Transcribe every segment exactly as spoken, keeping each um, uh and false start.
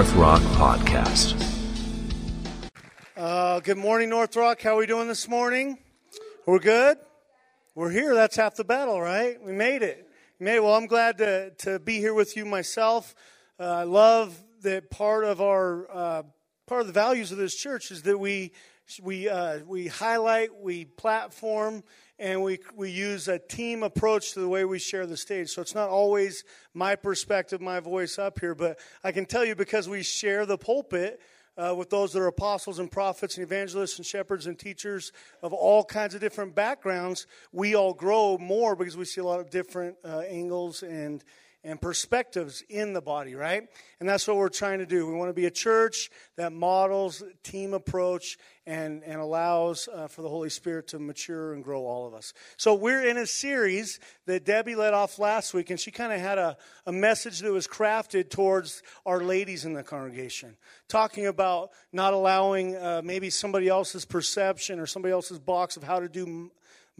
North Rock Podcast. Uh, good morning, North Rock. How are we doing this morning? We're good? We're here. That's half the battle, right? We made it. We made it. Well, I'm glad to, to be here with you myself. Uh, I love that part of our uh, part of the values of this church is that we we uh, we highlight, we platform, and we we use a team approach to the way we share the stage. So it's not always my perspective, my voice up here, but I can tell you because we share the pulpit uh, with those that are apostles and prophets and evangelists and shepherds and teachers of all kinds of different backgrounds, we all grow more because we see a lot of different uh, angles and and perspectives in the body, right? And that's what we're trying to do. We want to be a church that models team approach and, and allows uh, for the Holy Spirit to mature and grow all of us. So we're in a series that Debbie led off last week, and she kind of had a, a message that was crafted towards our ladies in the congregation, talking about not allowing uh, maybe somebody else's perception or somebody else's box of how to do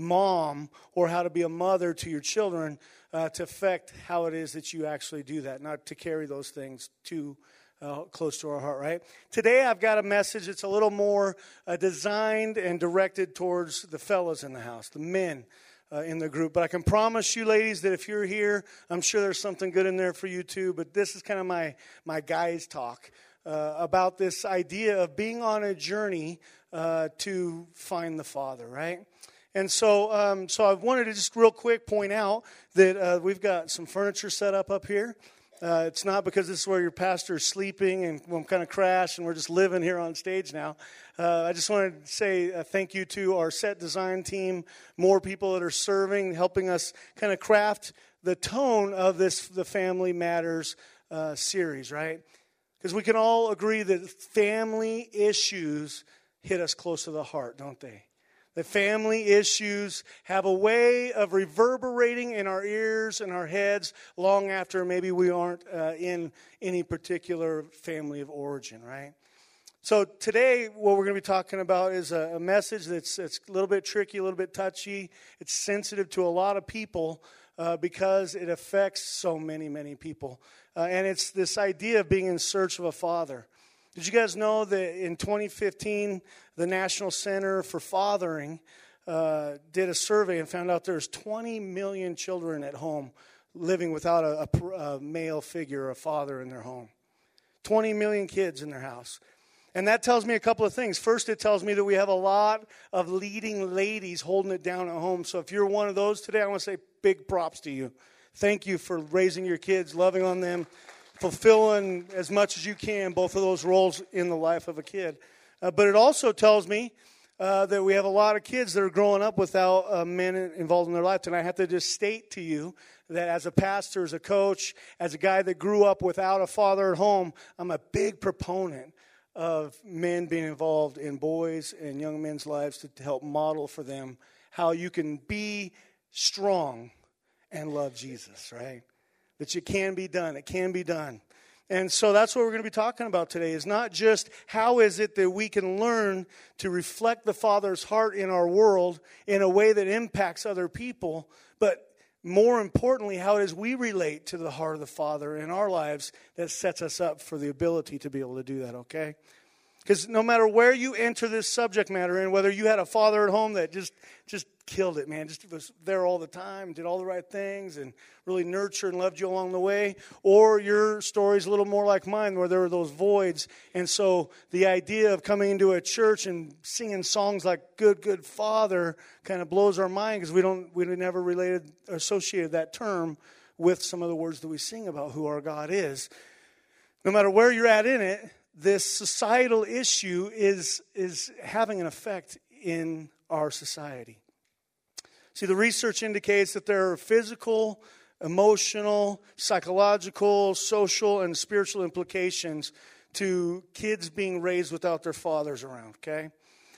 mom or how to be a mother to your children uh, to affect how it is that you actually do that, not to carry those things too uh, close to our heart, right? Today I've got a message that's a little more uh, designed and directed towards the fellas in the house, the men uh, in the group. But I can promise you, ladies, that if you're here, I'm sure there's something good in there for you too. But this is kind of my, my guys' talk uh, about this idea of being on a journey uh, to find the Father, right? And so um, so I wanted to just real quick point out that uh, we've got some furniture set up up here. Uh, it's not because this is where your pastor is sleeping and I'm kind of crashed and we're just living here on stage now. Uh, I just wanted to say uh, thank you to our set design team, more people that are serving, helping us kind of craft the tone of this The Family Matters uh, series, right? Because we can all agree that family issues hit us close to the heart, don't they? The family issues have a way of reverberating in our ears and our heads long after maybe we aren't uh, in any particular family of origin, right? So today what we're going to be talking about is a, a message that's, that's a little bit tricky, a little bit touchy. It's sensitive to a lot of people uh, because it affects so many, many people. Uh, and it's this idea of being in search of a father. Did you guys know that in twenty fifteen, the National Center for Fathering uh, did a survey and found out there's twenty million children at home living without a, a, a male figure, a father in their home. twenty million kids in their house. And that tells me a couple of things. First, it tells me that we have a lot of leading ladies holding it down at home. So if you're one of those today, I want to say big props to you. Thank you for raising your kids, loving on them, fulfilling as much as you can both of those roles in the life of a kid. Uh, but it also tells me uh, that we have a lot of kids that are growing up without uh, men involved in their life. And I have to just state to you that as a pastor, as a coach, as a guy that grew up without a father at home, I'm a big proponent of men being involved in boys and young men's lives to, to help model for them how you can be strong and love Jesus, right? That you can be done. It can be done. And so that's what we're going to be talking about today, is not just how is it that we can learn to reflect the Father's heart in our world in a way that impacts other people, but more importantly, how it is we relate to the heart of the Father in our lives that sets us up for the ability to be able to do that, okay? Because no matter where you enter this subject matter in, whether you had a father at home that just just killed it, man, just was there all the time, did all the right things, and really nurtured and loved you along the way, or your story's a little more like mine, where there were those voids, and so the idea of coming into a church and singing songs like "Good, Good Father" kind of blows our mind because we don't, we never related, associated that term with some of the words that we sing about who our God is. No matter where you're at in it, this societal issue is is having an effect in our society. See, the research indicates that there are physical, emotional, psychological, social, and spiritual implications to kids being raised without their fathers around, okay?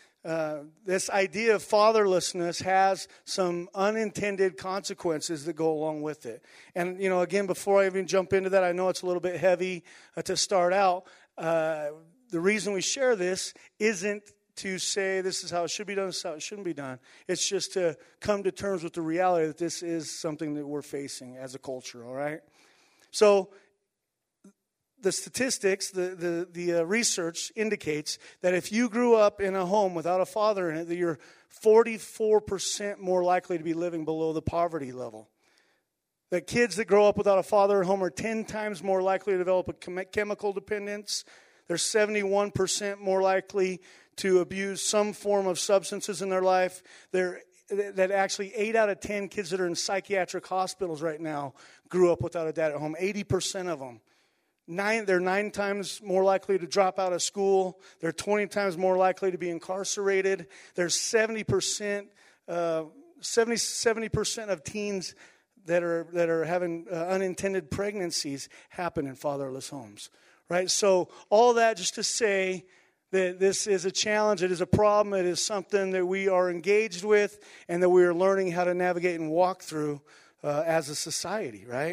Uh, this idea of fatherlessness has some unintended consequences that go along with it. And, you know, again, before I even jump into that, I know it's a little bit heavy uh, to start out. Uh, the reason we share this isn't to say this is how it should be done, this is how it shouldn't be done. It's just to come to terms with the reality that this is something that we're facing as a culture, all right? So the statistics, the the, the uh, research indicates that if you grew up in a home without a father in it, that you're forty-four percent more likely to be living below the poverty level. That kids that grow up without a father at home are ten times more likely to develop a chem- chemical dependence. They're seventy-one percent more likely to abuse some form of substances in their life. They're that actually eight out of ten kids that are in psychiatric hospitals right now grew up without a dad at home. eighty percent of them. Nine, they're nine times more likely to drop out of school. They're twenty times more likely to be incarcerated. There's seventy percent, uh, seventy, seventy percent of teens that are that are having uh, unintended pregnancies happen in fatherless homes. Right? So all that just to say that this is a challenge, it is a problem, it is something that we are engaged with and that we are learning how to navigate and walk through uh, as a society, right?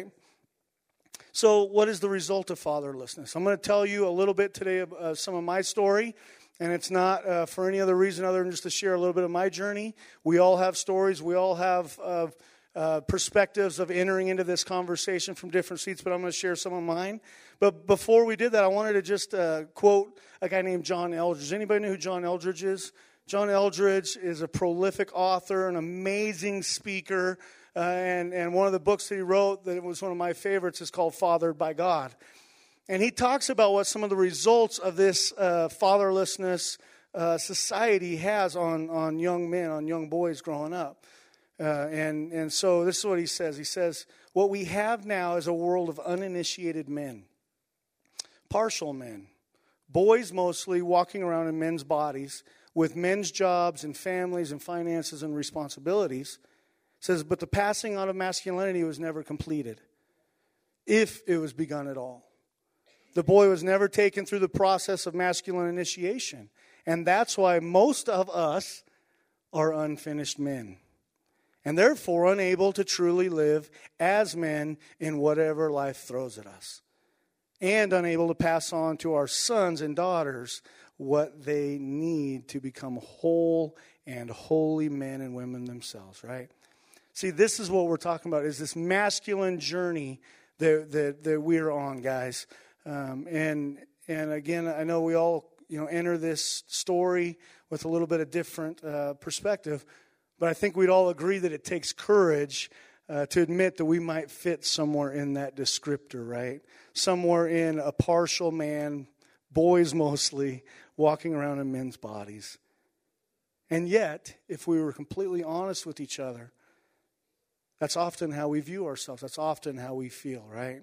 So what is the result of fatherlessness? I'm going to tell you a little bit today of uh, some of my story, and it's not uh, for any other reason other than just to share a little bit of my journey. We all have stories, we all have uh, uh, perspectives of entering into this conversation from different seats, but I'm going to share some of mine. But before we did that, I wanted to just uh, quote a guy named John Eldredge. Does anybody know who John Eldredge is? John Eldredge is a prolific author, an amazing speaker, uh, and, and one of the books that he wrote that was one of my favorites is called Fathered by God. And he talks about what some of the results of this uh, fatherlessness uh, society has on, on young men, on young boys growing up. Uh, and, and so this is what he says. He says, what we have now is a world of uninitiated men, partial men, boys mostly walking around in men's bodies with men's jobs and families and finances and responsibilities. It says, but the passing on of masculinity was never completed, if it was begun at all. The boy was never taken through the process of masculine initiation. And that's why most of us are unfinished men, and therefore unable to truly live as men in whatever life throws at us, and unable to pass on to our sons and daughters what they need to become whole and holy men and women themselves, right? See, this is what we're talking about, is this masculine journey that, that, that we're on, guys. Um, and and again, I know we all, you know, enter this story with a little bit of different uh, perspective, but I think we'd all agree that it takes courage uh, to admit that we might fit somewhere in that descriptor, right? Somewhere in a partial man, boys mostly, walking around in men's bodies. And yet, if we were completely honest with each other, that's often how we view ourselves. That's often how we feel, right?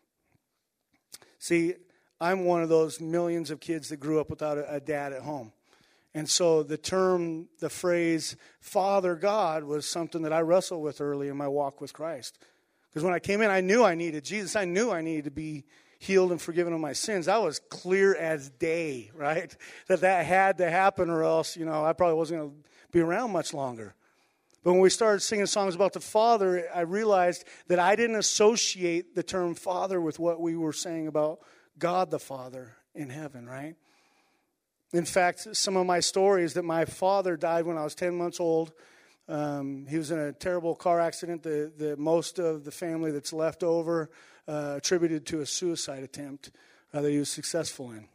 See, I'm one of those millions of kids that grew up without a, a dad at home. And so the term, the phrase, Father God, was something that I wrestled with early in my walk with Christ. Because when I came in, I knew I needed Jesus. I knew I needed to be healed and forgiven of my sins. That was clear as day, right? That that had to happen, or else, you know, I probably wasn't going to be around much longer. But when we started singing songs about the Father, I realized that I didn't associate the term Father with what we were saying about God the Father in heaven, right? In fact, some of my story is that my father died when I was ten months old. Um, he was in a terrible car accident that the, most of the family that's left over uh, attributed to a suicide attempt uh, that he was successful in.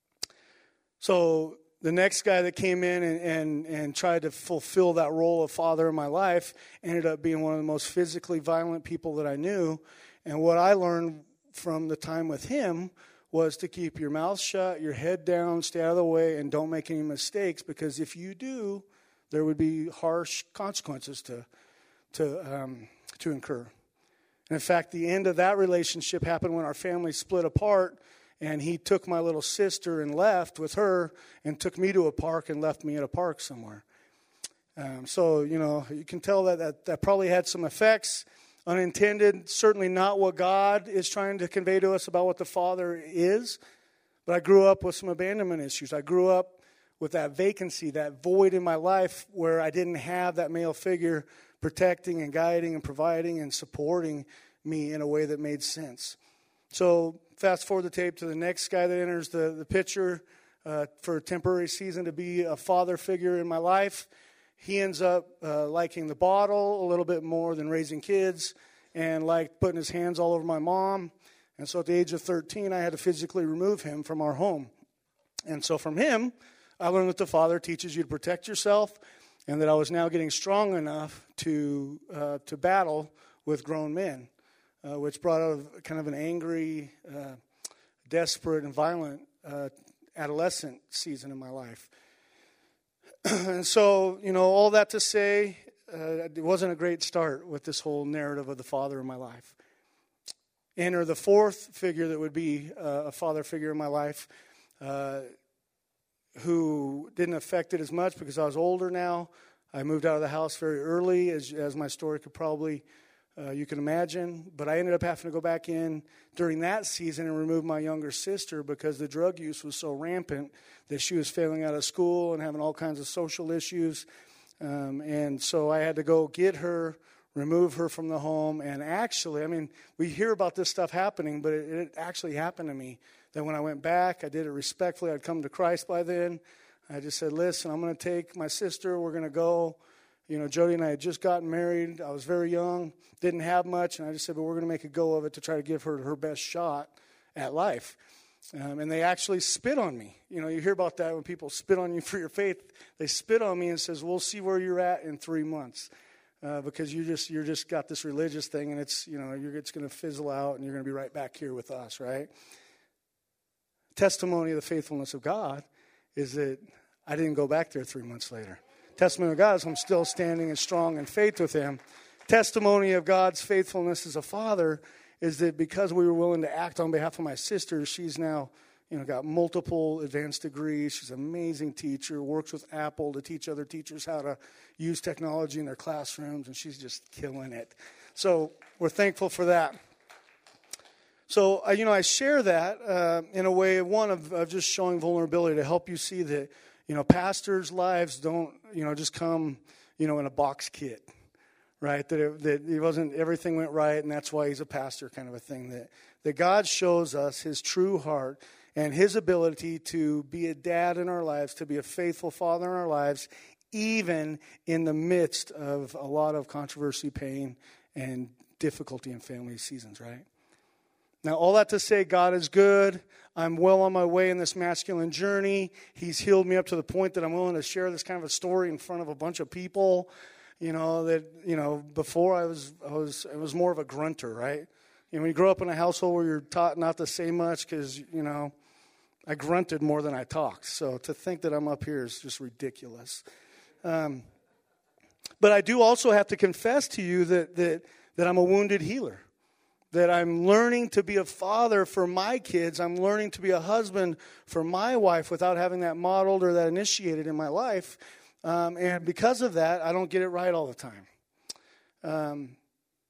So the next guy that came in and, and, and tried to fulfill that role of father in my life ended up being one of the most physically violent people that I knew. And what I learned from the time with him was to keep your mouth shut, your head down, stay out of the way, and don't make any mistakes, because if you do, there would be harsh consequences to to um, to incur. And in fact, the end of that relationship happened when our family split apart, and he took my little sister and left with her and took me to a park and left me at a park somewhere. Um, so, you know, you can tell that, that that probably had some effects. Unintended, certainly not what God is trying to convey to us about what the Father is. But I grew up with some abandonment issues. I grew up with that vacancy, that void in my life where I didn't have that male figure protecting and guiding and providing and supporting me in a way that made sense. So fast forward the tape to the next guy that enters the, the picture uh, for a temporary season to be a father figure in my life. He ends up uh, liking the bottle a little bit more than raising kids, and liked putting his hands all over my mom. And so at the age of thirteen, I had to physically remove him from our home. And so from him, I learned that the Father teaches you to protect yourself, and that I was now getting strong enough to uh, to battle with grown men, uh, which brought out kind of an angry, uh, desperate, and violent uh, adolescent season in my life. And so, you know, all that to say, uh, it wasn't a great start with this whole narrative of the Father in my life. Enter the fourth figure that would be uh, a father figure in my life, uh, who didn't affect it as much because I was older now. I moved out of the house very early, as as my story could probably, uh, you can imagine. But I ended up having to go back in during that season and remove my younger sister because the drug use was so rampant that she was failing out of school and having all kinds of social issues. Um, and so I had to go get her, remove her from the home. And actually, I mean, we hear about this stuff happening, but it, it actually happened to me. That when I went back, I did it respectfully. I'd come to Christ by then. I just said, listen, I'm going to take my sister. We're going to go. You know, Jody and I had just gotten married. I was very young, didn't have much. And I just said, but we're going to make a go of it to try to give her her best shot at life. Um, and they actually spit on me. You know, you hear about that when people spit on you for your faith. They spit on me and says, we'll see where you're at in three months. Uh, because you just you're just got this religious thing, and it's, you know, you're, it's going to fizzle out, and you're going to be right back here with us, right? Testimony of the faithfulness of God is that I didn't go back there three months later. Testimony of God is I'm still standing and strong in faith with him. Testimony of God's faithfulness as a father is that because we were willing to act on behalf of my sister, she's now, you know, got multiple advanced degrees. She's an amazing teacher, works with Apple to teach other teachers how to use technology in their classrooms, and she's just killing it. So we're thankful for that. So, uh, you know, I share that uh, in a way, one, of, of just showing vulnerability to help you see that, you know, pastors' lives don't, you know, just come, you know, in a box kit, right? That it, that it wasn't, everything went right, and that's why he's a pastor kind of a thing. That, that God shows us his true heart and his ability to be a dad in our lives, to be a faithful father in our lives, even in the midst of a lot of controversy, pain, and difficulty in family seasons, right? Now, all that to say, God is good. I'm well on my way in this masculine journey. He's healed me up to the point that I'm willing to share this kind of a story in front of a bunch of people. You know, that, you know, before I was, I was, I was more of a grunter, right? You know, when you grow up in a household where you're taught not to say much because, you know, I grunted more than I talked. So to think that I'm up here is just ridiculous. Um, but I do also have to confess to you that that that I'm a wounded healer. That I'm learning to be a father for my kids. I'm learning to be a husband for my wife without having that modeled or that initiated in my life. Um, and because of that, I don't get it right all the time. Um,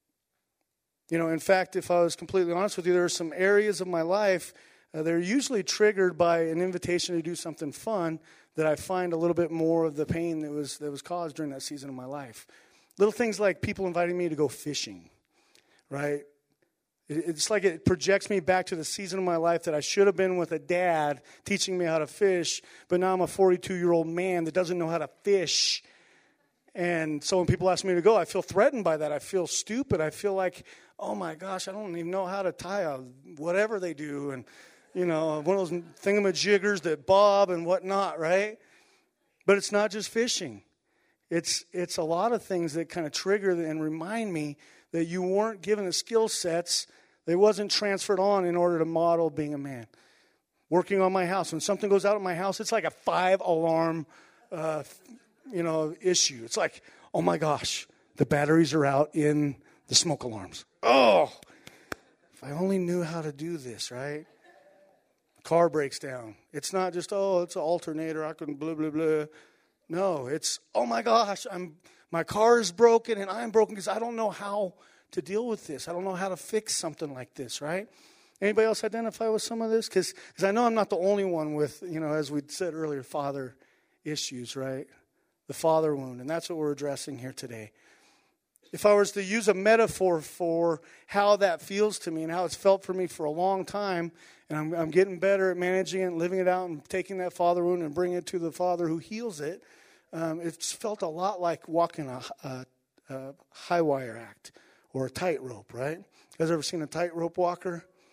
you know, in fact, if I was completely honest with you, there are some areas of my life uh, that are usually triggered by an invitation to do something fun that I find a little bit more of the pain that was that was caused during that season of my life. Little things like people inviting me to go fishing, right? It's like it projects me back to the season of my life that I should have been with a dad teaching me how to fish, but now I'm a forty-two-year-old man that doesn't know how to fish. And so when people ask me to go, I feel threatened by that. I feel stupid. I feel like, oh my gosh, I don't even know how to tie a whatever they do. And, you know, one of those thingamajiggers that bob and whatnot, right? But it's not just fishing. It's it's a lot of things that kind of trigger and remind me that you weren't given the skill sets. That wasn't transferred on in order to model being a man. Working on my house. When something goes out at my house, it's like a five-alarm, uh, you know, issue. It's like, oh my gosh, the batteries are out in the smoke alarms. Oh, if I only knew how to do this, right? Car breaks down. It's not just, oh, it's an alternator. I can blah, blah, blah. No, it's, oh my gosh, I'm my car is broken and I'm broken because I don't know how to deal with this. I don't know how to fix something like this, right? Anybody else identify with some of this? Because I know I'm not the only one with, you know, as we said earlier, father issues, right? The father wound, and that's what we're addressing here today. If I was to use a metaphor for how that feels to me and how it's felt for me for a long time, and I'm, I'm getting better at managing it and living it out and taking that father wound and bringing it to the Father who heals it, um, it's felt a lot like walking a, a, a high wire act or a tightrope, right? You guys ever seen a tightrope walker?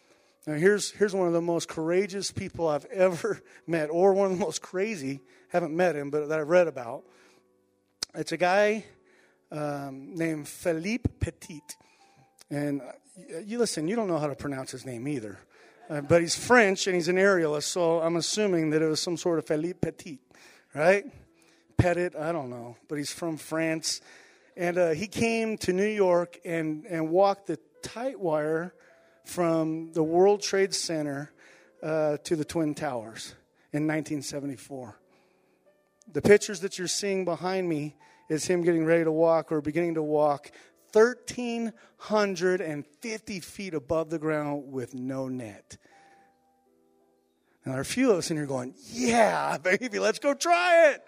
Now, here's, here's one of the most courageous people I've ever met, or one of the most crazy, haven't met him, but that I've read about. It's a guy um, named Philippe Petit. And you listen, you don't know how to pronounce his name either. Uh, but he's French, and he's an aerialist, so I'm assuming that it was some sort of Philippe Petit, right? Petit, I don't know. But he's from France. And uh, he came to New York and, and walked the tight wire from the World Trade Center uh, to the Twin Towers in nineteen seventy-four. The pictures that you're seeing behind me is him getting ready to walk or beginning to walk one thousand three hundred fifty feet above the ground with no net. Now, there are a few of us in here going, yeah, baby, let's go try it.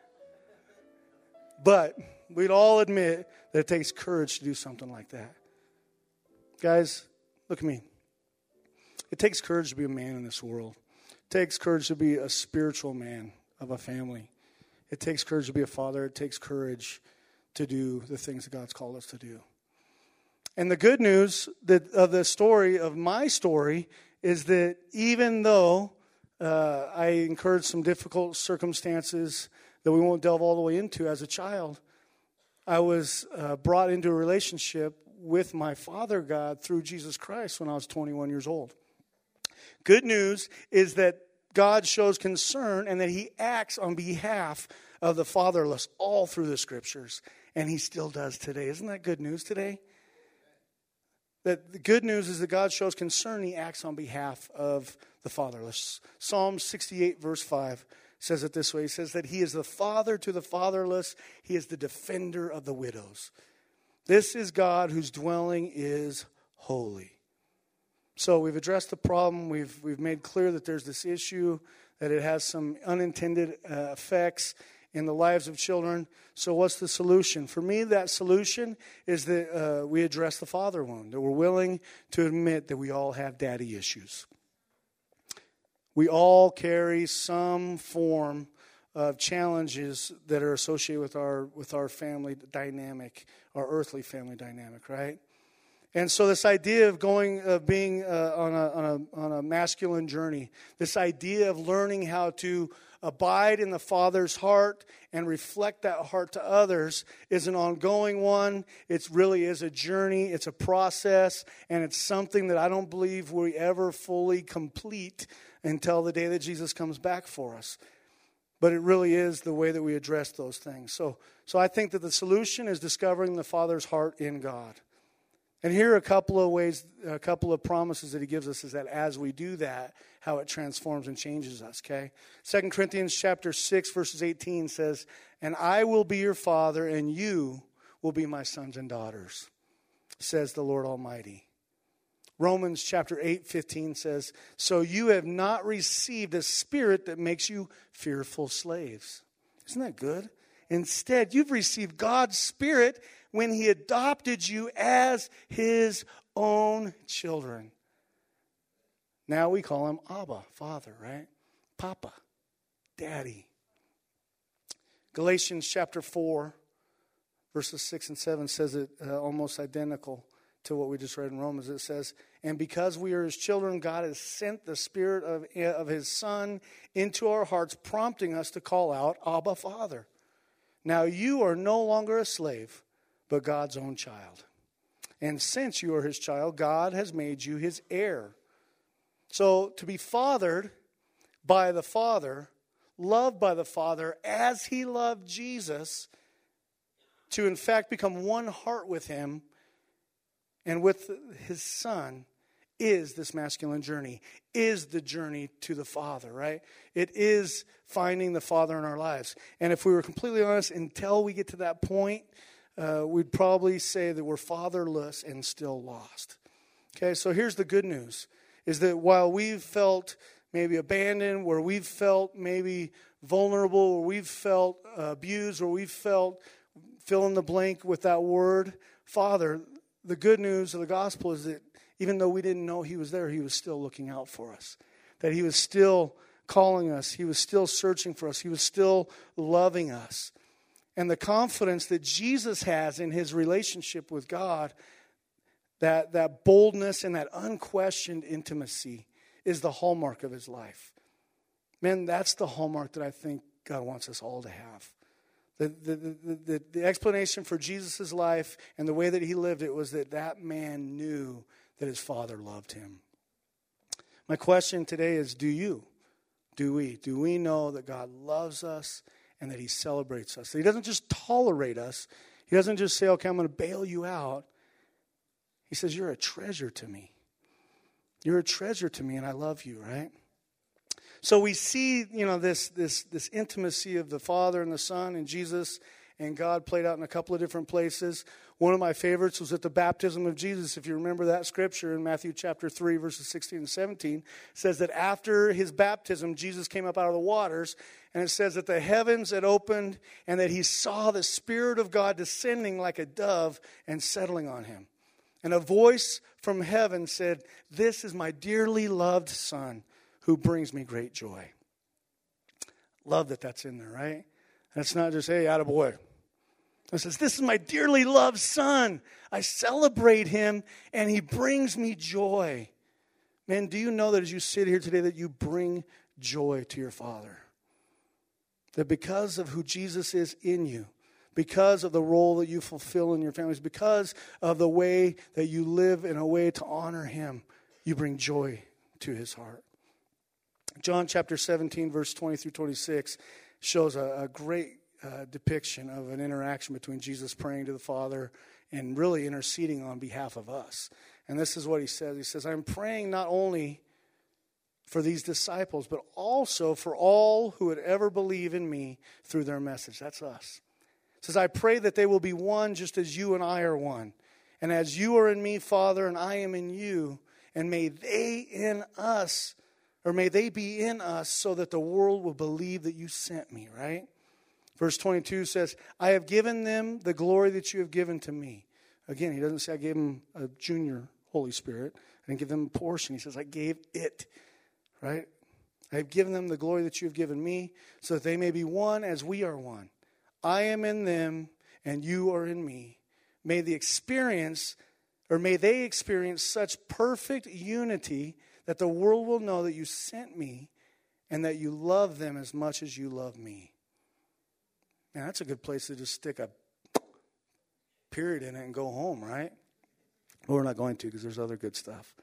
But we'd all admit that it takes courage to do something like that. Guys, look at me. It takes courage to be a man in this world. It takes courage to be a spiritual man of a family. It takes courage to be a father. It takes courage to do the things that God's called us to do. And the good news that of the story, of my story, is that even though uh, I incurred some difficult circumstances that we won't delve all the way into as a child, I was uh, brought into a relationship with my Father God through Jesus Christ when I was twenty-one years old. Good news is that God shows concern and that he acts on behalf of the fatherless all through the scriptures. And he still does today. Isn't that good news today? That the good news is that God shows concern. He acts on behalf of the fatherless. Psalm sixty-eight verse five says it this way. He says that he is the father to the fatherless. He is the defender of the widows. This is God whose dwelling is holy. So we've addressed the problem. We've we've made clear that there's this issue, that it has some unintended uh, effects in the lives of children. So what's the solution? For me, that solution is that uh, we address the father wound, that we're willing to admit that we all have daddy issues. We all carry some form of challenges that are associated with our with our family dynamic, our earthly family dynamic, right? And so this idea of going, of being uh, on a on a on a masculine journey, this idea of learning how to abide in the Father's heart and reflect that heart to others is an ongoing one. It really is a journey. It's a process, and it's something that I don't believe we ever fully complete until the day that Jesus comes back for us. But it really is the way that we address those things. So, so I think that the solution is discovering the Father's heart in God. And here are a couple of ways, a couple of promises that he gives us is that as we do that, how it transforms and changes us, okay? Second Corinthians chapter six, verses eighteen says, "And I will be your father, and you will be my sons and daughters, says the Lord Almighty." Romans chapter eight, fifteen says, "So you have not received a spirit that makes you fearful slaves." Isn't that good? Instead, you've received God's Spirit when he adopted you as his own children. Now we call him Abba, Father, right? Papa, Daddy. Galatians chapter four, verses six and seven says it uh, almost identical to what we just read in Romans. It says, "And because we are his children, God has sent the Spirit of, of his Son into our hearts, prompting us to call out, Abba, Father. Now you are no longer a slave, but God's own child. And since you are his child, God has made you his heir." So to be fathered by the Father, loved by the Father as he loved Jesus, to in fact become one heart with him and with his Son, is this masculine journey, is the journey to the Father, right? It is finding the Father in our lives. And if we were completely honest, until we get to that point, uh, we'd probably say that we're fatherless and still lost. Okay, so here's the good news, is that while we've felt maybe abandoned, where we've felt maybe vulnerable, where we've felt uh, abused, where we've felt fill in the blank with that word, Father, the good news of the gospel is that even though we didn't know he was there, he was still looking out for us. That he was still calling us. He was still searching for us. He was still loving us. And the confidence that Jesus has in his relationship with God, that, that boldness and that unquestioned intimacy is the hallmark of his life. Man, that's the hallmark that I think God wants us all to have. The, the, the, the, the explanation for Jesus' life and the way that he lived it was that that man knew that his Father loved him. My question today is, do you? Do we? Do we know that God loves us and that he celebrates us? That he doesn't just tolerate us. He doesn't just say, okay, I'm going to bail you out. He says, you're a treasure to me. You're a treasure to me and I love you, right? So we see, you know, this this this intimacy of the Father and the Son and Jesus and God played out in a couple of different places. One of my favorites was at the baptism of Jesus. If you remember that scripture in Matthew chapter three, verses sixteen and seventeen, says that after his baptism, Jesus came up out of the waters, and it says that the heavens had opened and that he saw the Spirit of God descending like a dove and settling on him. And a voice from heaven said, "This is my dearly loved Son, who brings me great joy." Love that that's in there, right? And it's not just, hey, attaboy. It says, this is my dearly loved Son. I celebrate him, and he brings me joy. Man, do you know that as you sit here today that you bring joy to your Father? That because of who Jesus is in you, because of the role that you fulfill in your families, because of the way that you live in a way to honor him, you bring joy to his heart. John chapter seventeen, verse twenty through twenty-six shows a, a great uh, depiction of an interaction between Jesus praying to the Father and really interceding on behalf of us. And this is what he says. He says, I'm praying not only for these disciples, but also for all who would ever believe in me through their message. That's us. He says, I pray that they will be one just as you and I are one. And as you are in me, Father, and I am in you, and may they in us, or may they be in us so that the world will believe that you sent me, right? Verse twenty-two says, I have given them the glory that you have given to me. Again, he doesn't say I gave them a junior Holy Spirit. I didn't give them a portion. He says I gave it, right? I have given them the glory that you have given me so that they may be one as we are one. I am in them and you are in me. May the experience, or may they experience such perfect unity that the world will know that you sent me and that you love them as much as you love me. Man, that's a good place to just stick a period in it and go home, right? Well, we're not going to because there's other good stuff.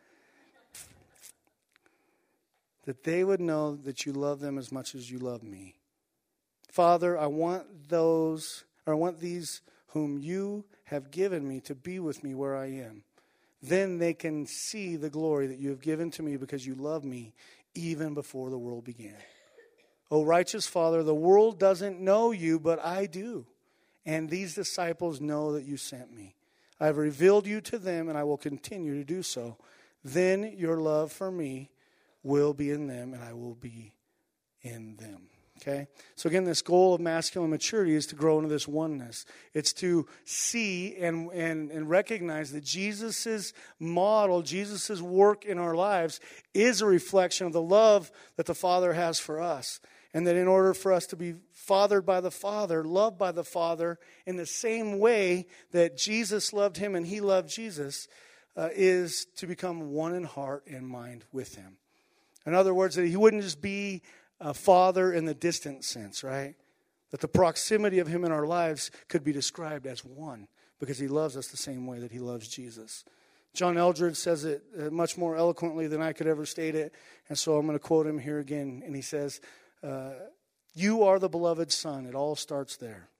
That they would know that you love them as much as you love me. Father, I want those, or I want these whom you have given me to be with me where I am. Then they can see the glory that you have given to me because you love me even before the world began. O righteous Father, the world doesn't know you, but I do. And these disciples know that you sent me. I have revealed you to them, and I will continue to do so. Then your love for me will be in them, and I will be in them. Okay? So again, this goal of masculine maturity is to grow into this oneness. It's to see and, and, and recognize that Jesus' model, Jesus' work in our lives is a reflection of the love that the Father has for us. And that in order for us to be fathered by the Father, loved by the Father, in the same way that Jesus loved him and he loved Jesus, uh, is to become one in heart and mind with him. In other words, that he wouldn't just be a father in the distant sense, right? That the proximity of him in our lives could be described as one because he loves us the same way that he loves Jesus. John Eldredge says it much more eloquently than I could ever state it, and so I'm going to quote him here again. And he says, uh, you are the beloved Son. It all starts there.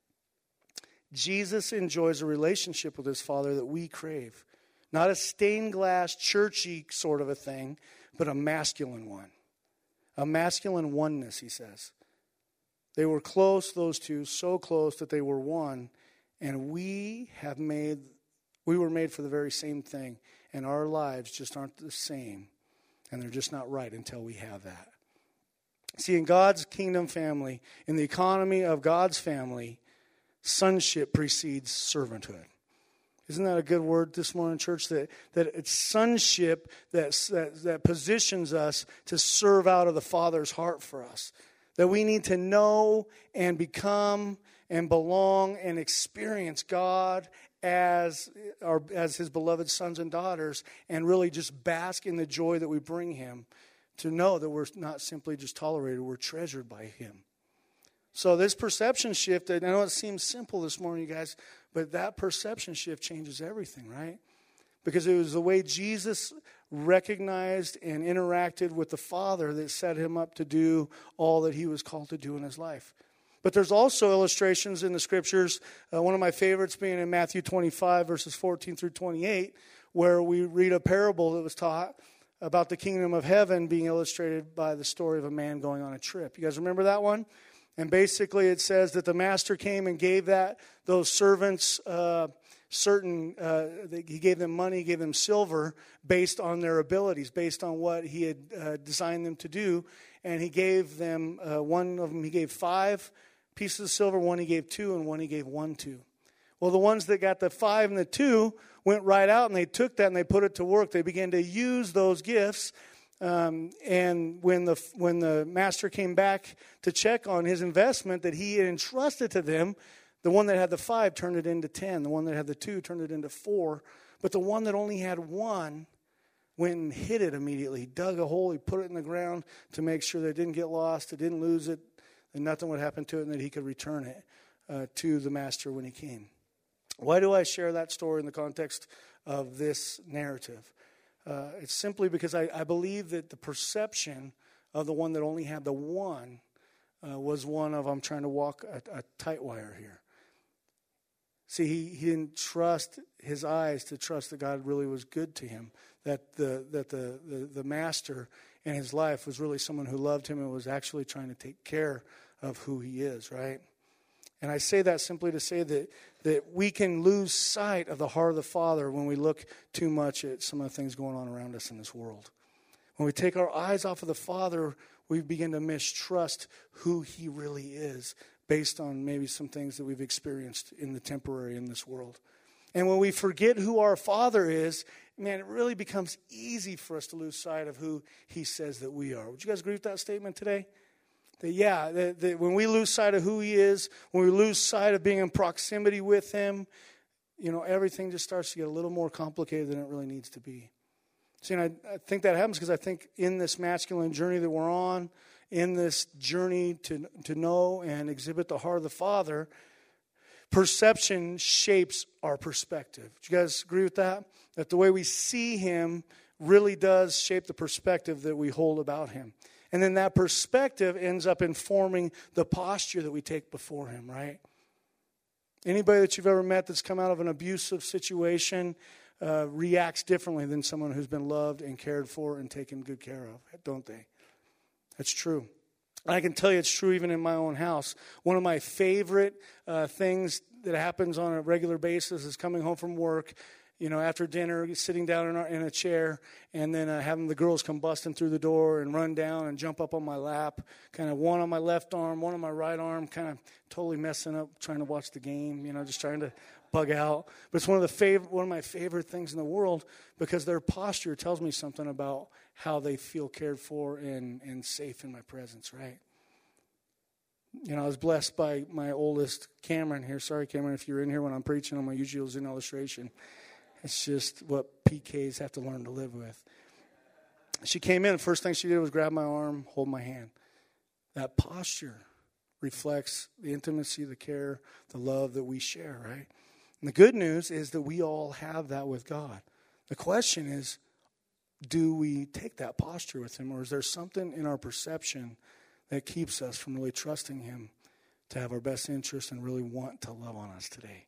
Jesus enjoys a relationship with his Father that we crave. Not a stained glass, churchy sort of a thing, but a masculine one. A masculine oneness, he says. They were close, those two, so close that they were one. And we have made, we were made for the very same thing. And our lives just aren't the same. And they're just not right until we have that. See, in God's kingdom family, in the economy of God's family, sonship precedes servanthood. Isn't that a good word this morning, church? That, that it's sonship that, that, that positions us to serve out of the Father's heart for us. That we need to know and become and belong and experience God as our as his beloved sons and daughters, and really just bask in the joy that we bring him, to know that we're not simply just tolerated, we're treasured by him. So this perception shift, I know it seems simple this morning, you guys, but that perception shift changes everything, right? Because it was the way Jesus recognized and interacted with the Father that set him up to do all that he was called to do in his life. But there's also illustrations in the scriptures, uh, one of my favorites being in Matthew twenty-five, verses fourteen through twenty-eight, where we read a parable that was taught about the kingdom of heaven being illustrated by the story of a man going on a trip. You guys remember that one? And basically it says that the master came and gave that those servants uh, certain, uh, he gave them money, gave them silver based on their abilities, based on what he had uh, designed them to do. And he gave them, uh, one of them he gave five pieces of silver, one he gave two, and one he gave one to. Well, the ones that got the five and the two went right out and they took that and they put it to work. They began to use those gifts. Um, and when the when the master came back to check on his investment that he had entrusted to them, the one that had the five turned it into ten. The one that had the two turned it into four. But the one that only had one went and hid it immediately. He dug a hole, he put it in the ground to make sure that it didn't get lost, it didn't lose it, and nothing would happen to it, and that he could return it uh, to the master when he came. Why do I share that story in the context of this narrative? Uh, it's simply because I, I believe that the perception of the one that only had the one uh, was one of, I'm trying to walk a, a tight wire here. See, he, he didn't trust his eyes to trust that God really was good to him, that the that the, the, the master in his life was really someone who loved him and was actually trying to take care of who he is, right? And I say that simply to say that, that we can lose sight of the heart of the Father when we look too much at some of the things going on around us in this world. When we take our eyes off of the Father, we begin to mistrust who he really is based on maybe some things that we've experienced in the temporary in this world. And when we forget who our Father is, man, it really becomes easy for us to lose sight of who he says that we are. Would you guys agree with that statement today? That, yeah, that, that when we lose sight of who he is, when we lose sight of being in proximity with him, you know, everything just starts to get a little more complicated than it really needs to be. See, and I, I think that happens because I think in this masculine journey that we're on, in this journey to, to know and exhibit the heart of the Father, perception shapes our perspective. Do you guys agree with that? That the way we see him really does shape the perspective that we hold about him. And then that perspective ends up informing the posture that we take before him, right? Anybody that you've ever met that's come out of an abusive situation uh, reacts differently than someone who's been loved and cared for and taken good care of, don't they? That's true. I can tell you it's true even in my own house. One of my favorite uh, things that happens on a regular basis is coming home from work, you know, after dinner, sitting down in, our, in a chair, and then uh, having the girls come busting through the door and run down and jump up on my lap, kind of one on my left arm, one on my right arm, kind of totally messing up, trying to watch the game, you know, just trying to bug out. But it's one of the favorite, one of my favorite things in the world because their posture tells me something about how they feel cared for and, and safe in my presence, right? You know, I was blessed by my oldest, Cameron, here. Sorry, Cameron, if you're in here when I'm preaching, I'm going to use you as an illustration. It's just what P Ks have to learn to live with. She came in, the first thing she did was grab my arm, hold my hand. That posture reflects the intimacy, the care, the love that we share, right? And the good news is that we all have that with God. The question is, do we take that posture with him, or is there something in our perception that keeps us from really trusting him to have our best interest and really want to love on us today?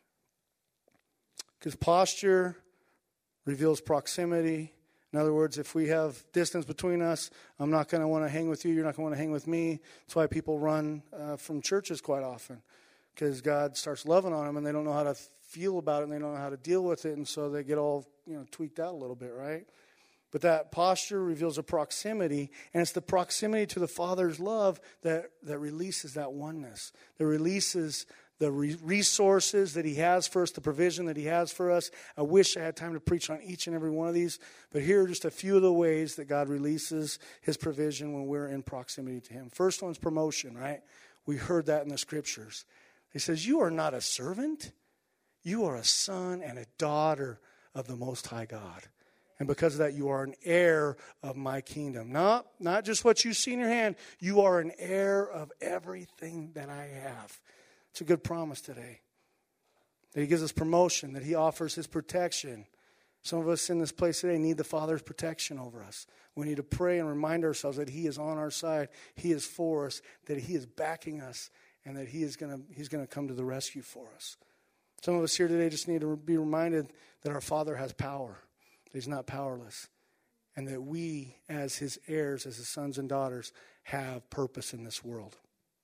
Because posture reveals proximity. In other words, if we have distance between us, I'm not going to want to hang with you, you're not going to want to hang with me. That's why people run uh, from churches quite often, because God starts loving on them and they don't know how to feel about it and they don't know how to deal with it, and so they get all, you know, tweaked out a little bit, right? But that posture reveals a proximity, and it's the proximity to the Father's love that, that releases that oneness, that releases the re- resources that he has for us, the provision that he has for us. I wish I had time to preach on each and every one of these, but here are just a few of the ways that God releases his provision when we're in proximity to him. First one's promotion, right? We heard that in the scriptures. He says, you are not a servant. You are a son and a daughter of the Most High God. And because of that, you are an heir of my kingdom. Not, not just what you see in your hand. You are an heir of everything that I have. It's a good promise today. That he gives us promotion, that he offers his protection. Some of us in this place today need the Father's protection over us. We need to pray and remind ourselves that he is on our side. He is for us, that he is backing us, and that he is going to he's going to come to the rescue for us. Some of us here today just need to be reminded that our Father has power. That he's not powerless. And that we, as his heirs, as his sons and daughters, have purpose in this world.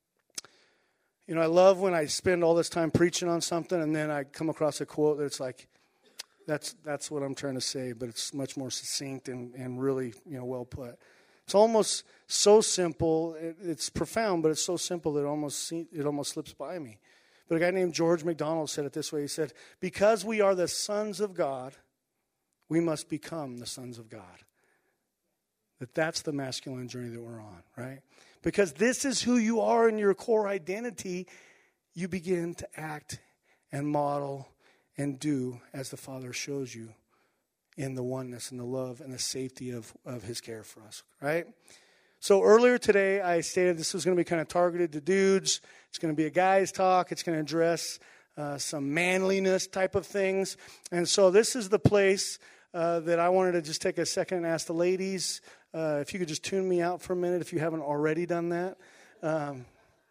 You know, I love when I spend all this time preaching on something and then I come across a quote that's like, that's that's what I'm trying to say, but it's much more succinct and, and really, you know, well put. It's almost so simple. It, it's profound, but it's so simple that it almost it almost slips by me. But a guy named George MacDonald said it this way. He said, because we are the sons of God, we must become the sons of God. That that's the masculine journey that we're on, right? Because this is who you are in your core identity, you begin to act and model and do as the Father shows you in the oneness and the love and the safety of, of his care for us, right? So earlier today, I stated this was going to be kind of targeted to dudes. It's going to be a guy's talk. It's going to address uh, some manliness type of things. And so this is the place uh, that I wanted to just take a second and ask the ladies, uh, if you could just tune me out for a minute if you haven't already done that. Um,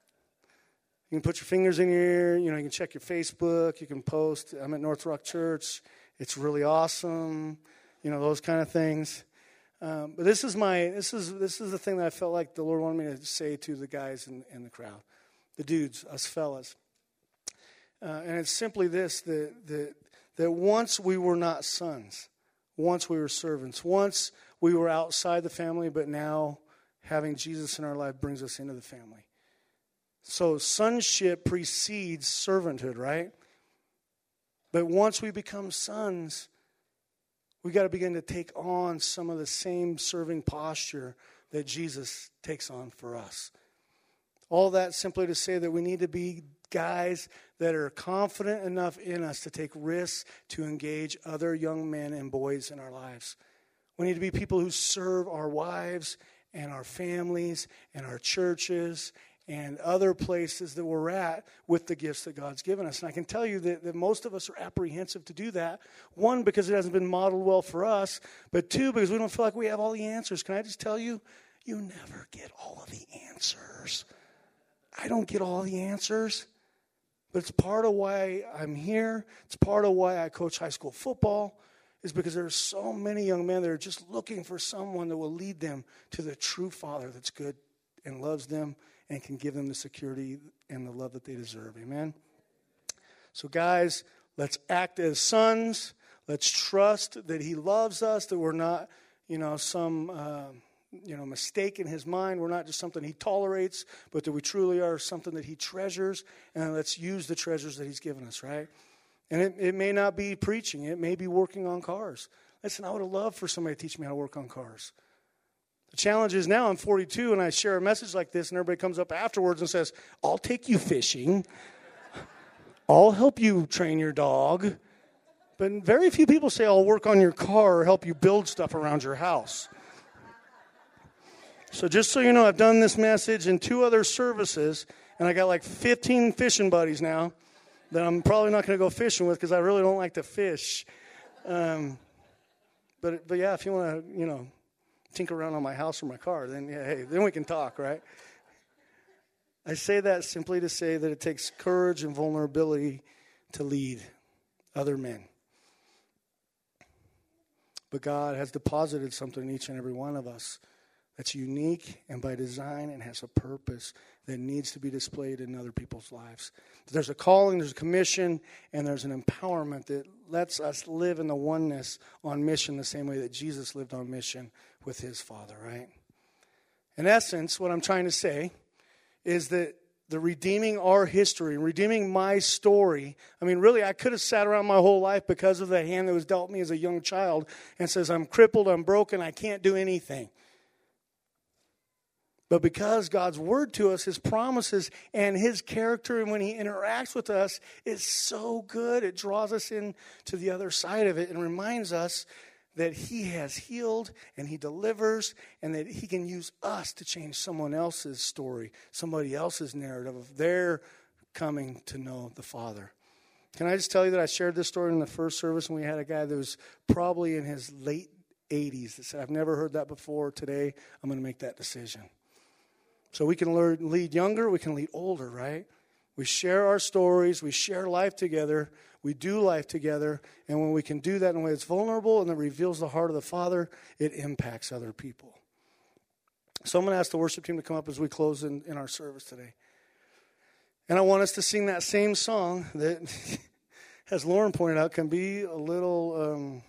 you can put your fingers in your ear. You know, you can check your Facebook. You can post. I'm at North Rock Church. It's really awesome. You know, those kind of things. Um, but this is my this is this is the thing that I felt like the Lord wanted me to say to the guys in, in the crowd, the dudes, us fellas. Uh, and it's simply this: that that that once we were not sons, once we were servants, once we were outside the family, but now having Jesus in our life brings us into the family. So sonship precedes servanthood, right? But once we become sons, we got to begin to take on some of the same serving posture that Jesus takes on for us. All that simply to say that we need to be guys that are confident enough in us to take risks to engage other young men and boys in our lives. We need to be people who serve our wives and our families and our churches and other places that we're at with the gifts that God's given us. And I can tell you that, that most of us are apprehensive to do that. One, because it hasn't been modeled well for us. But two, because we don't feel like we have all the answers. Can I just tell you, you never get all of the answers. I don't get all the answers. But it's part of why I'm here. It's part of why I coach high school football. Is because there are so many young men that are just looking for someone that will lead them to the true Father that's good and loves them and can give them the security and the love that they deserve. Amen? So guys, let's act as sons. Let's trust that he loves us, that we're not, you know, some, uh, you know, mistake in his mind. We're not just something he tolerates, but that we truly are something that he treasures. And let's use the treasures that he's given us, right? And it, it may not be preaching. It may be working on cars. Listen, I would have loved for somebody to teach me how to work on cars. The challenge is now I'm forty-two and I share a message like this and everybody comes up afterwards and says, I'll take you fishing. I'll help you train your dog. But very few people say I'll work on your car or help you build stuff around your house. So just so you know, I've done this message in two other services and I got like fifteen fishing buddies now that I'm probably not going to go fishing with because I really don't like to fish. Um, but but yeah, if you want to, you know, tinker around on my house or my car, then yeah, hey, then we can talk, right? I say that simply to say that it takes courage and vulnerability to lead other men. But God has deposited something in each and every one of us that's unique and by design and has a purpose that needs to be displayed in other people's lives. There's a calling, there's a commission, and there's an empowerment that lets us live in the oneness on mission the same way that Jesus lived on mission with his Father, right? In essence, what I'm trying to say is that the redeeming our history, redeeming my story. I mean, really, I could have sat around my whole life because of the hand that was dealt me as a young child and says, I'm crippled, I'm broken, I can't do anything. But because God's word to us, his promises, and his character, and when he interacts with us, is so good. It draws us in to the other side of it and reminds us that he has healed and he delivers, and that he can use us to change someone else's story, somebody else's narrative of their coming to know the Father. Can I just tell you that I shared this story in the first service, and we had a guy that was probably in his late eighties that said, I've never heard that before. Today, I'm going to make that decision. So we can learn, lead younger, we can lead older, right? We share our stories, we share life together, we do life together, and when we can do that in a way that's vulnerable and that reveals the heart of the Father, it impacts other people. So I'm going to ask the worship team to come up as we close in, in our service today. And I want us to sing that same song that, as Lauren pointed out, can be a little, um,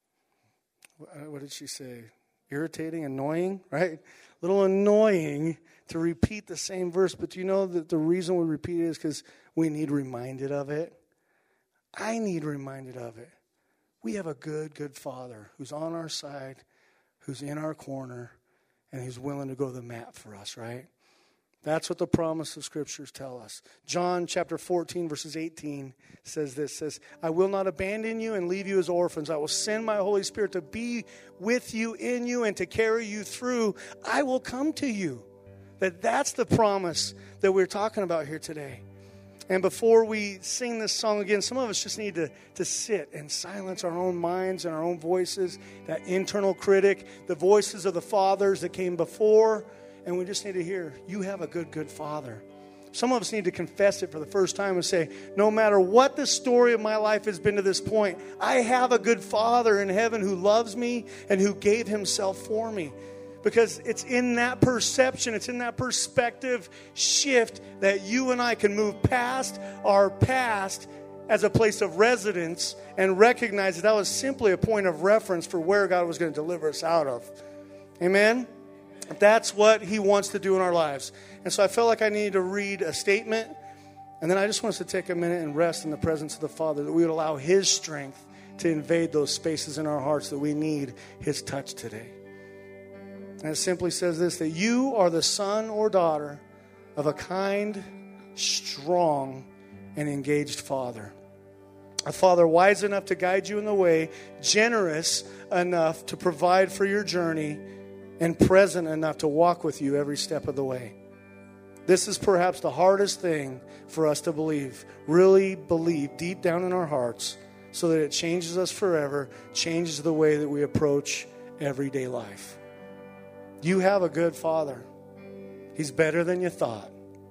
what did she say? Irritating, annoying, right? A little annoying to repeat the same verse, but do you know that the reason we repeat it is because we need reminded of it? I need reminded of it. We have a good, good Father who's on our side, who's in our corner, and who's willing to go the mat for us, right? That's what the promise of Scriptures tell us. John chapter fourteen, verses eighteen says this, says, I will not abandon you and leave you as orphans. I will send my Holy Spirit to be with you, in you, and to carry you through. I will come to you. That that's the promise that we're talking about here today. And before we sing this song again, some of us just need to, to sit and silence our own minds and our own voices, that internal critic, the voices of the fathers that came before, and we just need to hear, you have a good, good Father. Some of us need to confess it for the first time and say, no matter what the story of my life has been to this point, I have a good Father in heaven who loves me and who gave himself for me. Because it's in that perception, it's in that perspective shift that you and I can move past our past as a place of residence and recognize that that was simply a point of reference for where God was going to deliver us out of. Amen? That's what he wants to do in our lives. And so I felt like I needed to read a statement, and then I just want us to take a minute and rest in the presence of the Father, that we would allow his strength to invade those spaces in our hearts that we need his touch today. And it simply says this, that you are the son or daughter of a kind, strong, and engaged Father. A Father wise enough to guide you in the way, generous enough to provide for your journey, and present enough to walk with you every step of the way. This is perhaps the hardest thing for us to believe, really believe deep down in our hearts, so that it changes us forever, changes the way that we approach everyday life. You have a good Father. He's better than you thought.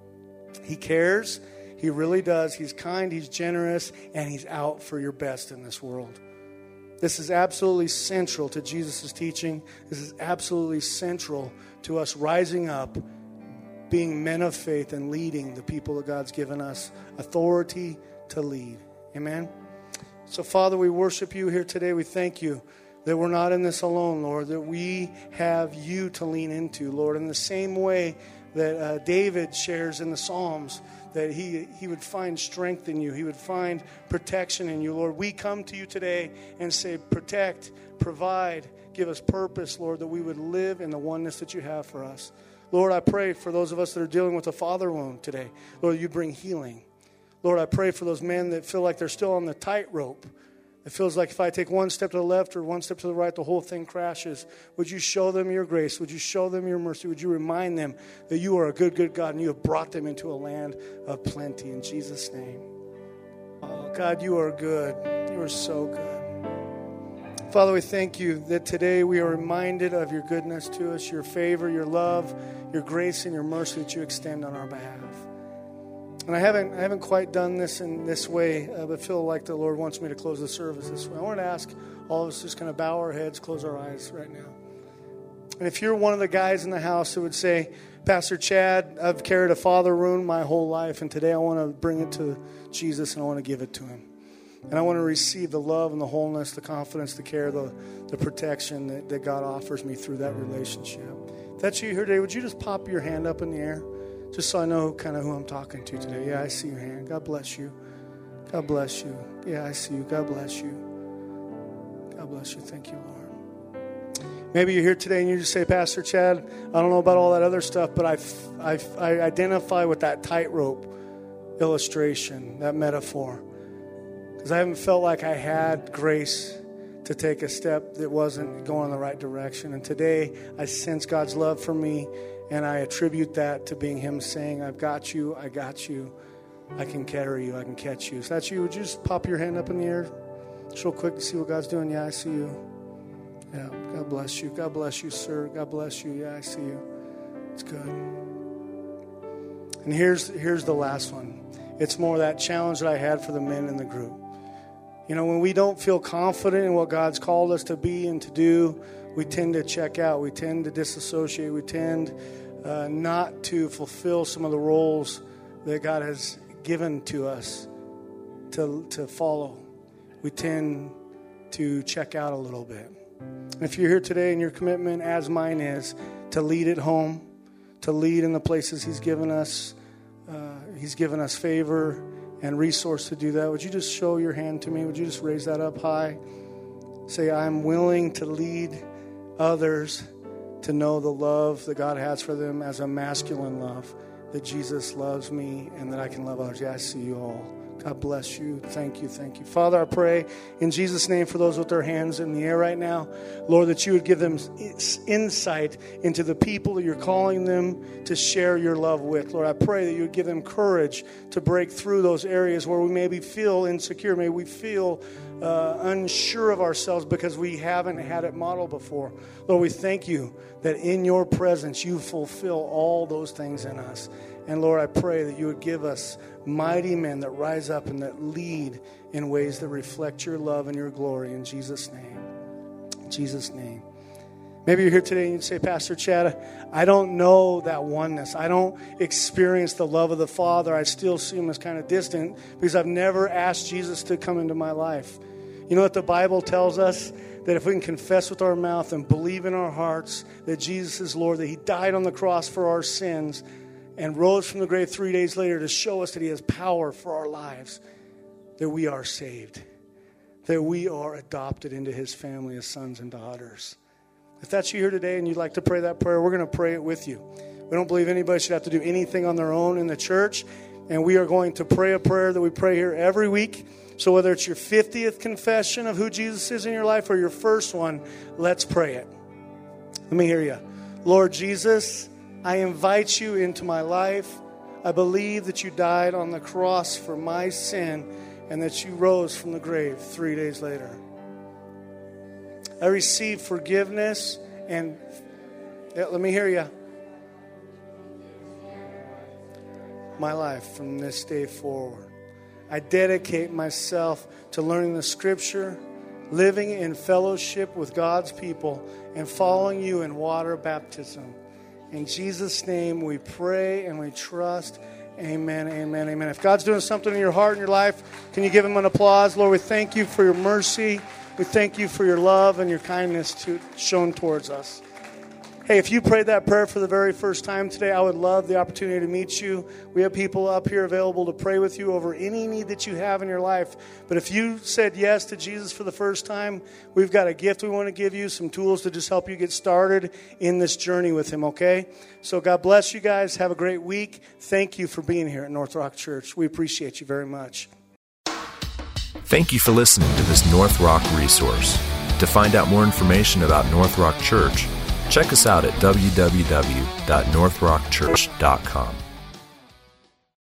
He cares. He really does. He's kind. He's generous. And he's out for your best in this world. This is absolutely central to Jesus' teaching. This is absolutely central to us rising up, being men of faith, and leading the people that God's given us authority to lead. Amen? So, Father, we worship you here today. We thank you that we're not in this alone, Lord, that we have you to lean into, Lord, in the same way that uh, David shares in the Psalms, that he, he would find strength in you. He would find protection in you, Lord. We come to you today and say, protect, provide, give us purpose, Lord, that we would live in the oneness that you have for us. Lord, I pray for those of us that are dealing with a father wound today. Lord, you bring healing. Lord, I pray for those men that feel like they're still on the tightrope. It feels like if I take one step to the left or one step to the right, the whole thing crashes. Would you show them your grace? Would you show them your mercy? Would you remind them that you are a good, good God and you have brought them into a land of plenty in Jesus' name. Oh, God, you are good. You are so good. Father, we thank you that today we are reminded of your goodness to us, your favor, your love, your grace, and your mercy that you extend on our behalf. And I haven't I haven't quite done this in this way, uh, but feel like the Lord wants me to close the service this way. I want to ask all of us just kind of bow our heads, close our eyes right now. And if you're one of the guys in the house who would say, Pastor Chad, I've carried a father wound my whole life, and today I want to bring it to Jesus and I want to give it to him. And I want to receive the love and the wholeness, the confidence, the care, the, the protection that, that God offers me through that relationship. If that's you here today, would you just pop your hand up in the air? Just so I know kind of who I'm talking to today. Yeah, I see your hand. God bless you. God bless you. Yeah, I see you. God bless you. God bless you. Thank you, Lord. Maybe you're here today and you just say, Pastor Chad, I don't know about all that other stuff, but I, I, I identify with that tightrope illustration, that metaphor. Because I haven't felt like I had grace to take a step that wasn't going in the right direction. And today I sense God's love for me, and I attribute that to being Him saying, I've got you, I got you, I can carry you, I can catch you. If that's you, would you just pop your hand up in the air just real quick to see what God's doing? Yeah, I see you. Yeah, God bless you. God bless you, sir. God bless you. Yeah, I see you. It's good. And here's here's the last one. It's more that challenge that I had for the men in the group. You know, when we don't feel confident in what God's called us to be and to do, we tend to check out. We tend to disassociate. We tend uh, not to fulfill some of the roles that God has given to us to, to follow. We tend to check out a little bit. And if you're here today and your commitment, as mine is, to lead at home, to lead in the places He's given us, uh, He's given us favor and resource to do that. Would you just show your hand to me? Would you just raise that up high? Say, I'm willing to lead others to know the love that God has for them as a masculine love, that Jesus loves me and that I can love others. Yeah, I see you all. God bless you. Thank you, thank you. Father, I pray in Jesus' name for those with their hands in the air right now, Lord, that you would give them insight into the people that you're calling them to share your love with. Lord, I pray that you would give them courage to break through those areas where we maybe feel insecure, maybe we feel uh, unsure of ourselves because we haven't had it modeled before. Lord, we thank you that in your presence you fulfill all those things in us. And Lord, I pray that you would give us mighty men that rise up and that lead in ways that reflect your love and your glory in Jesus' name. In Jesus' name. Maybe you're here today and you'd say, Pastor Chad, I don't know that oneness. I don't experience the love of the Father. I still see Him as kind of distant because I've never asked Jesus to come into my life. You know what the Bible tells us? That if we can confess with our mouth and believe in our hearts that Jesus is Lord, that He died on the cross for our sins, and rose from the grave three days later to show us that He has power for our lives, that we are saved, that we are adopted into His family as sons and daughters. If that's you here today and you'd like to pray that prayer, we're going to pray it with you. We don't believe anybody should have to do anything on their own in the church, and we are going to pray a prayer that we pray here every week. So whether it's your fiftieth confession of who Jesus is in your life or your first one, let's pray it. Let me hear you. Lord Jesus, I invite you into my life. I believe that you died on the cross for my sin and that you rose from the grave three days later. I receive forgiveness and, yeah, let me hear you. My life from this day forward. I dedicate myself to learning the Scripture, living in fellowship with God's people, and following you in water baptism. In Jesus' name we pray and we trust. Amen, amen, amen. If God's doing something in your heart and your life, can you give Him an applause? Lord, we thank you for your mercy. We thank you for your love and your kindness to, shown towards us. Hey, if you prayed that prayer for the very first time today, I would love the opportunity to meet you. We have people up here available to pray with you over any need that you have in your life. But if you said yes to Jesus for the first time, we've got a gift we want to give you, some tools to just help you get started in this journey with Him, okay? So God bless you guys. Have a great week. Thank you for being here at North Rock Church. We appreciate you very much. Thank you for listening to this North Rock resource. To find out more information about North Rock Church, check us out at w w w dot north rock church dot com.